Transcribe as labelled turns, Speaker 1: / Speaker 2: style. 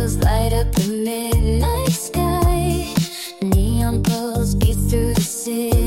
Speaker 1: candles light up the midnight sky. Neon poles beat through the city.